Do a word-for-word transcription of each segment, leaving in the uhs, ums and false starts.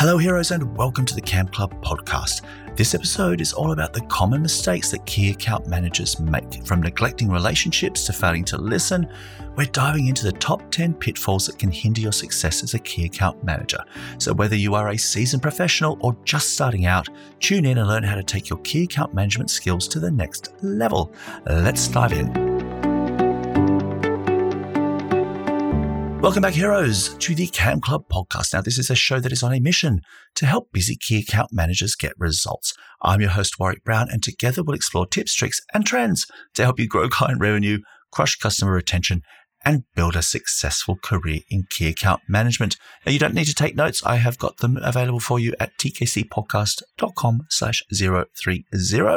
Hello heroes and welcome to the Camp Club podcast. This episode is all about the common mistakes that key account managers make. From neglecting relationships to failing to listen, we're diving into the top ten pitfalls that can hinder your success as a key account manager. So whether you are a seasoned professional or just starting out, tune in and learn how to take your key account management skills to the next level. Let's dive in. Welcome back, heroes, to the Camp Club podcast. Now, this is a show that is on a mission to help busy key account managers get results. I'm your host, Warwick Brown, and together we'll explore tips, tricks, and trends to help you grow client revenue, crush customer retention, and build a successful career in key account management. Now, you don't need to take notes. I have got them available for you at tkcpodcast.com slash 030,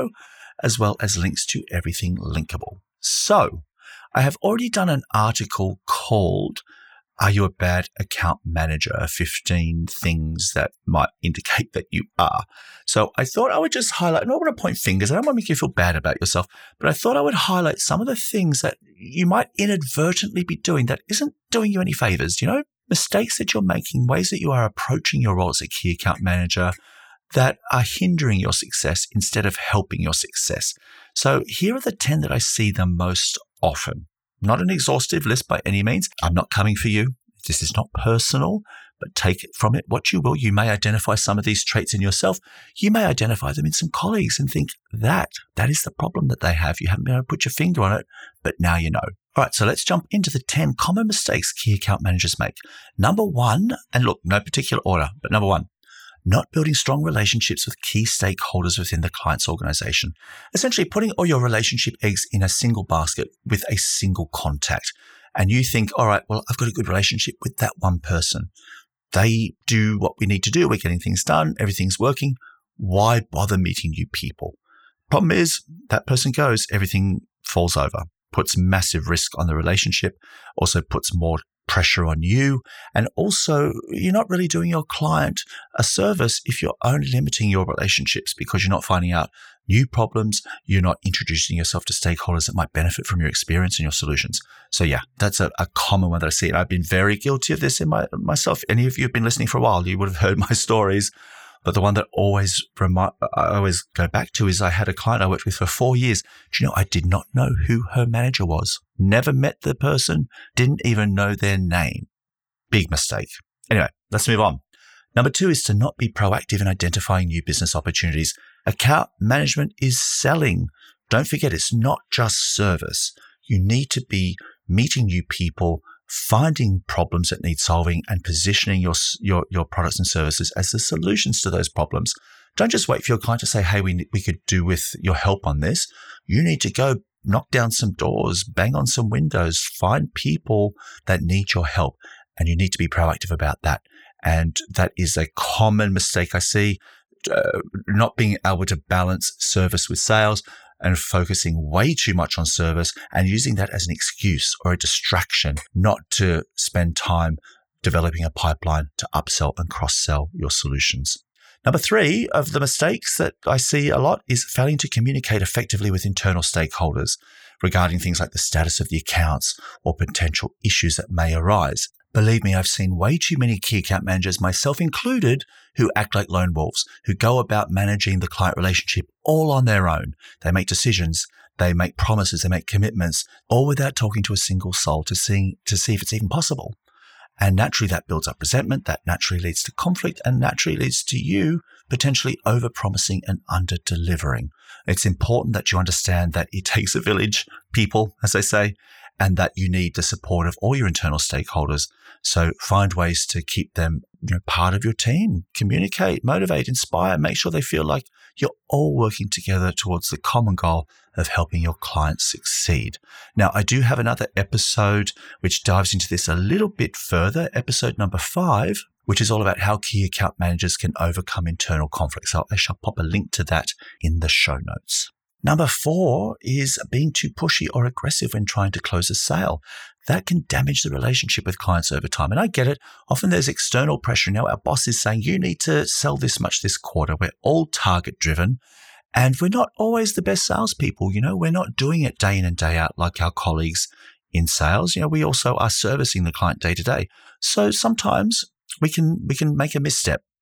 as well as links to everything linkable. So, I have already done an article called Are You a Bad Account Manager? fifteen things that might indicate that you are. So I thought I would just highlight, I don't want to point fingers, I don't want to make you feel bad about yourself, but I thought I would highlight some of the things that you might inadvertently be doing that isn't doing you any favors. You know, mistakes that you're making, ways that you are approaching your role as a key account manager that are hindering your success instead of helping your success. So here are the ten that I see the most often. Not an exhaustive list by any means. I'm not coming for you. This is not personal, but take it from it what you will. You may identify some of these traits in yourself. You may identify them in some colleagues and think that, that is the problem that they have. You haven't been able to put your finger on it, but now you know. All right, so let's jump into the ten common mistakes key account managers make. Number one, and look, no particular order, but number one, not building strong relationships with key stakeholders within the client's organization. Essentially putting all your relationship eggs in a single basket with a single contact. And you think, all right, well, I've got a good relationship with that one person. They do what we need to do. We're getting things done. Everything's working. Why bother meeting new people? Problem is that person goes, everything falls over, puts massive risk on the relationship, also puts more pressure on you. And also, you're not really doing your client a service if you're only limiting your relationships because you're not finding out new problems. You're not introducing yourself to stakeholders that might benefit from your experience and your solutions. So yeah, that's a, a common one that I see. And I've been very guilty of this in my myself. Any of you have been listening for a while, you would have heard my stories. But the one that always remi- I always go back to is I had a client I worked with for four years. Do you know, I did not know who her manager was. Never met the person, didn't even know their name. Big mistake. Anyway, let's move on. Number two is to not be proactive in identifying new business opportunities. Account management is selling. Don't forget, it's not just service. You need to be meeting new people, finding problems that need solving, and positioning your, your your products and services as the solutions to those problems. Don't just wait for your client to say, hey, we we could do with your help on this. You need to go knock down some doors, bang on some windows, find people that need your help, and you need to be proactive about that. And that is a common mistake I see, uh, not being able to balance service with sales and focusing way too much on service and using that as an excuse or a distraction not to spend time developing a pipeline to upsell and cross-sell your solutions. Number three of the mistakes that I see a lot is failing to communicate effectively with internal stakeholders regarding things like the status of the accounts or potential issues that may arise. Believe me, I've seen way too many key account managers, myself included, who act like lone wolves, who go about managing the client relationship all on their own. They make decisions, they make promises, they make commitments, all without talking to a single soul to see, to see if it's even possible. And naturally, that builds up resentment, that naturally leads to conflict, and naturally leads to you potentially over-promising and under-delivering. It's important that you understand that it takes a village, people, as they say, and that you need the support of all your internal stakeholders. So find ways to keep them, you know, part of your team. Communicate, motivate, inspire, make sure they feel like you're all working together towards the common goal of helping your clients succeed. Now, I do have another episode which dives into this a little bit further, episode number five, which is all about how key account managers can overcome internal conflicts. So I shall pop a link to that in the show notes. Number four is being too pushy or aggressive when trying to close a sale. That can damage the relationship with clients over time. And I get it. Often there's external pressure. Now our boss is saying, you need to sell this much this quarter. We're all target driven. And we're not always the best salespeople. You know, we're not doing it day in and day out like our colleagues in sales. You know, we also are servicing the client day to day. So sometimes we can we can make a misstep.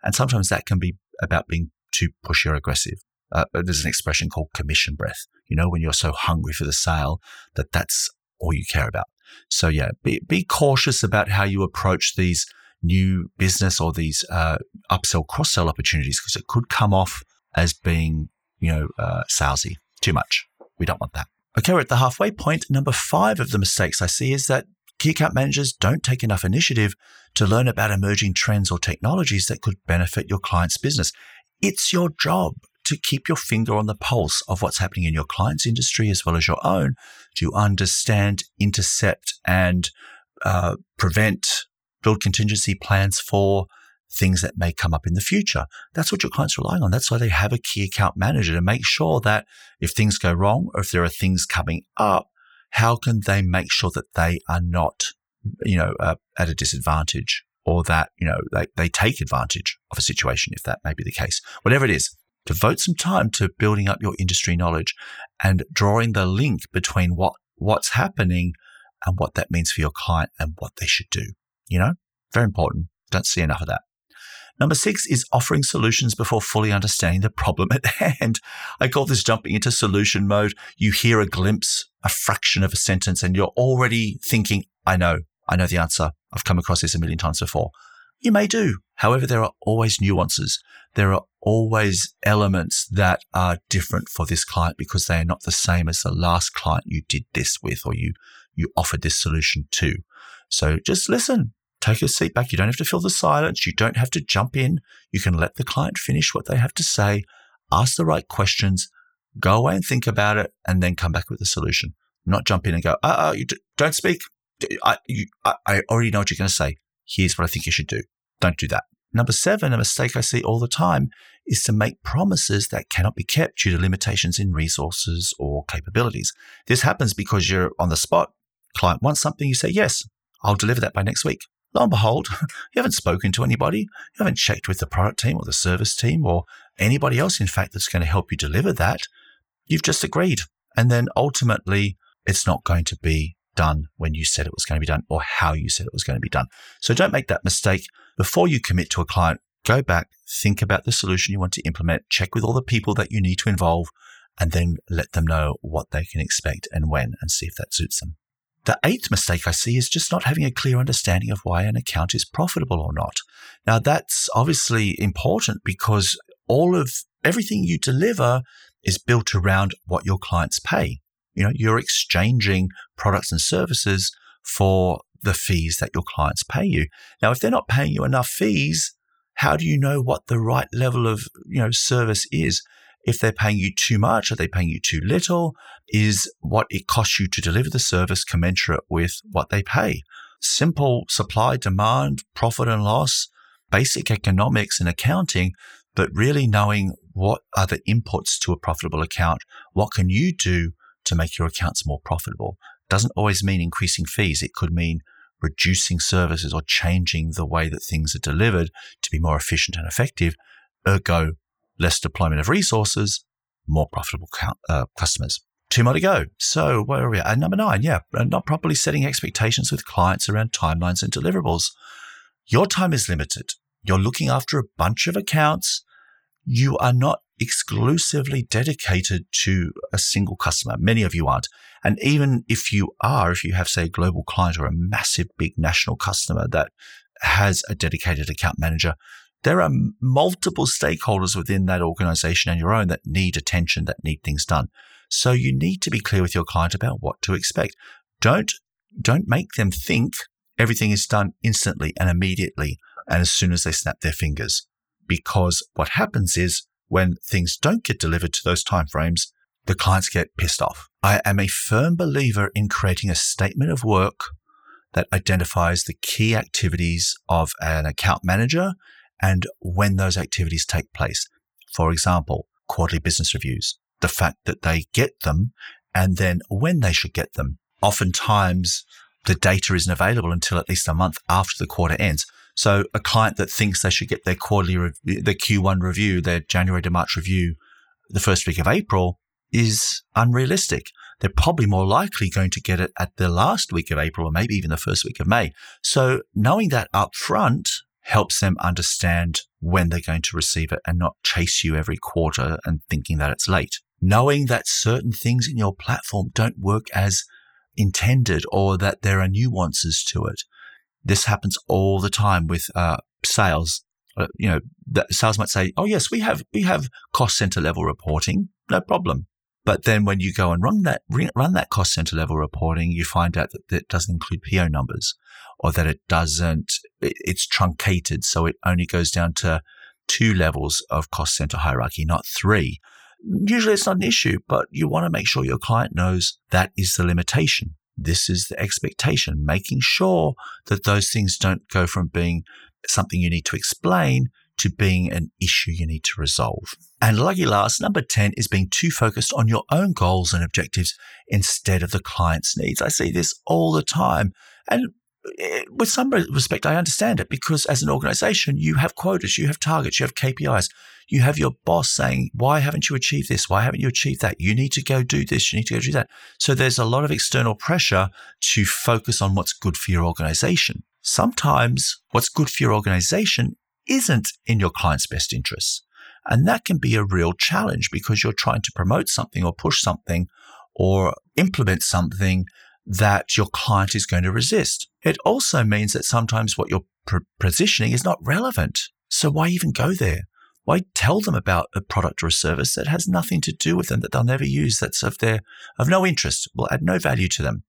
And sometimes that can be about being too pushy or aggressive. Uh, there's an expression called commission breath, you know, when you're so hungry for the sale that that's all you care about. So yeah, be, be cautious about how you approach these new business or these uh, upsell, cross-sell opportunities, because it could come off as being, you know, uh, salesy, too much. We don't want that. Okay, we're at the halfway point. Number five of the mistakes I see is that key account managers don't take enough initiative to learn about emerging trends or technologies that could benefit your client's business. It's your job to keep your finger on the pulse of what's happening in your client's industry as well as your own, to understand, intercept, and uh, prevent, build contingency plans for things that may come up in the future. That's what your client's relying on. That's why they have a key account manager, to make sure that if things go wrong or if there are things coming up, how can they make sure that they are not, you know, uh, at a disadvantage, or that, you know, they, they take advantage of a situation, if that may be the case. Whatever it is, devote some time to building up your industry knowledge and drawing the link between what, what's happening and what that means for your client and what they should do. You know, very important. Don't see enough of that. Number six is offering solutions before fully understanding the problem at hand. I call this jumping into solution mode. You hear a glimpse, a fraction of a sentence, and you're already thinking, I know, I know the answer. I've come across this a million times before. You may do. However, there are always nuances. There are always elements that are different for this client because they are not the same as the last client you did this with or you, you offered this solution to. So just listen. Take a seat back. You don't have to fill the silence. You don't have to jump in. You can let the client finish what they have to say, ask the right questions, go away and think about it, and then come back with a solution. Not jump in and go, uh, uh you d- don't speak. I, you, I, I already know what you're going to say. Here's what I think you should do. Don't do that. Number seven, a mistake I see all the time, is to make promises that cannot be kept due to limitations in resources or capabilities. This happens because you're on the spot. Client wants something. You say, yes, I'll deliver that by next week. Lo and behold, you haven't spoken to anybody. You haven't checked with the product team or the service team or anybody else, in fact, that's going to help you deliver that. You've just agreed. And then ultimately, it's not going to be done when you said it was going to be done or how you said it was going to be done. So don't make that mistake. Before you commit to a client, go back, think about the solution you want to implement, check with all the people that you need to involve, and then let them know what they can expect and when, and see if that suits them. The eighth mistake I see is just not having a clear understanding of why an account is profitable or not. Now, that's obviously important because all of everything you deliver is built around what your clients pay. You know, you're exchanging products and services for the fees that your clients pay you. Now, if they're not paying you enough fees, how do you know what the right level of, you know, service is? If they're paying you too much, are they paying you too little? Is what it costs you to deliver the service commensurate with what they pay? Simple supply, demand, profit and loss, basic economics and accounting, but really knowing what are the inputs to a profitable account. What can you do to make your accounts more profitable? Doesn't always mean increasing fees. It could mean reducing services or changing the way that things are delivered to be more efficient and effective. Ergo, less deployment of resources, more profitable count, uh, customers. Two more to go. So where are we at? Number nine, yeah, not properly setting expectations with clients around timelines and deliverables. Your time is limited. You're looking after a bunch of accounts. You are not exclusively dedicated to a single customer. Many of you aren't. And even if you are, if you have, say, a global client or a massive, big national customer that has a dedicated account manager, there are multiple stakeholders within that organization and your own that need attention, that need things done. So you need to be clear with your client about what to expect. Don't, don't make them think everything is done instantly and immediately and as soon as they snap their fingers. Because what happens is when things don't get delivered to those timeframes, the clients get pissed off. I am a firm believer in creating a statement of work that identifies the key activities of an account manager and when those activities take place. For example, quarterly business reviews, the fact that they get them and then when they should get them. Oftentimes, the data isn't available until at least a month after the quarter ends. So a client that thinks they should get their quarterly, rev- their Q one review, their January to March review, the first week of April is unrealistic. They're probably more likely going to get it at the last week of April or maybe even the first week of May. So knowing that up front helps them understand when they're going to receive it and not chase you every quarter and thinking that it's late. Knowing that certain things in your platform don't work as intended or that there are nuances to it. This happens all the time with uh, sales. Uh, you know, the sales might say, oh, yes, we have we have cost center level reporting, no problem. But then when you go and run that run that cost center level reporting, you find out that it doesn't include P O numbers, or that it doesn't, it's truncated. So it only goes down to two levels of cost center hierarchy, not three. Usually it's not an issue, but you want to make sure your client knows that is the limitation. This is the expectation, making sure that those things don't go from being something you need to explain to being an issue you need to resolve. And lucky last, number ten is being too focused on your own goals and objectives instead of the client's needs. I see this all the time. And with some respect, I understand it, because as an organization, you have quotas, you have targets, you have K P Is. You have your boss saying, why haven't you achieved this? Why haven't you achieved that? You need to go do this. You need to go do that. So there's a lot of external pressure to focus on what's good for your organization. Sometimes what's good for your organization isn't in your client's best interests. And that can be a real challenge because you're trying to promote something or push something or implement something that your client is going to resist. It also means that sometimes what you're pr- positioning is not relevant. So why even go there? Why tell them about a product or a service that has nothing to do with them, that they'll never use, that's of their of no interest, will add no value to them?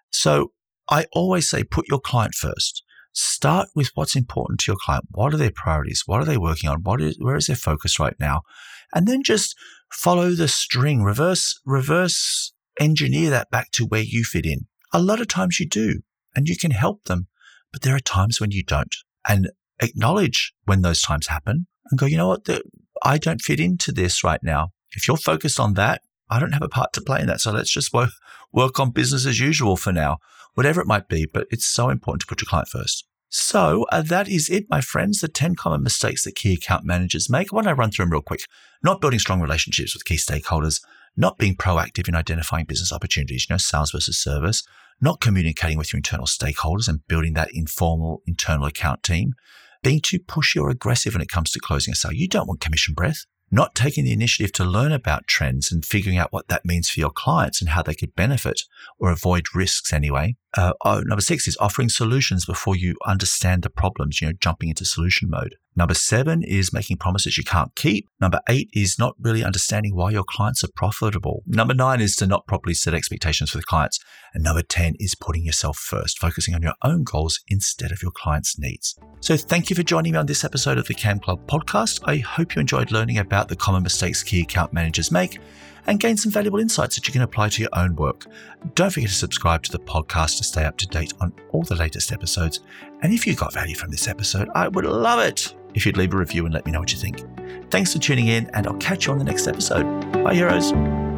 So I always say put your client first. Start with what's important to your client. What are their priorities? What are they working on? What is, where is their focus right now? And then just follow the string, reverse, reverse engineer that back to where you fit in. A lot of times you do, and you can help them, but there are times when you don't. And acknowledge when those times happen and go, you know what, the, I don't fit into this right now. If you're focused on that, I don't have a part to play in that. So let's just work, work on business as usual for now, whatever it might be. But it's so important to put your client first. So uh, that is it, my friends, the ten common mistakes that key account managers make. Why don't I run through them real quick? Not building strong relationships with key stakeholders, not being proactive in identifying business opportunities, you know, sales versus service, not communicating with your internal stakeholders and building that informal internal account team, being too pushy or aggressive when it comes to closing a sale. You don't want commission breath. Not taking the initiative to learn about trends and figuring out what that means for your clients and how they could benefit or avoid risks anyway. Uh, oh, number six is offering solutions before you understand the problems, you know, jumping into solution mode. Number seven is making promises you can't keep. Number eight is not really understanding why your clients are profitable. Number nine is to not properly set expectations for the clients. And number ten is putting yourself first, focusing on your own goals instead of your clients' needs. So thank you for joining me on this episode of the Cam Club podcast. I hope you enjoyed learning about the common mistakes key account managers make and gain some valuable insights that you can apply to your own work. Don't forget to subscribe to the podcast to stay up to date on all the latest episodes. And if you got value from this episode, I would love it if you'd leave a review and let me know what you think. Thanks for tuning in, and I'll catch you on the next episode. Bye, heroes.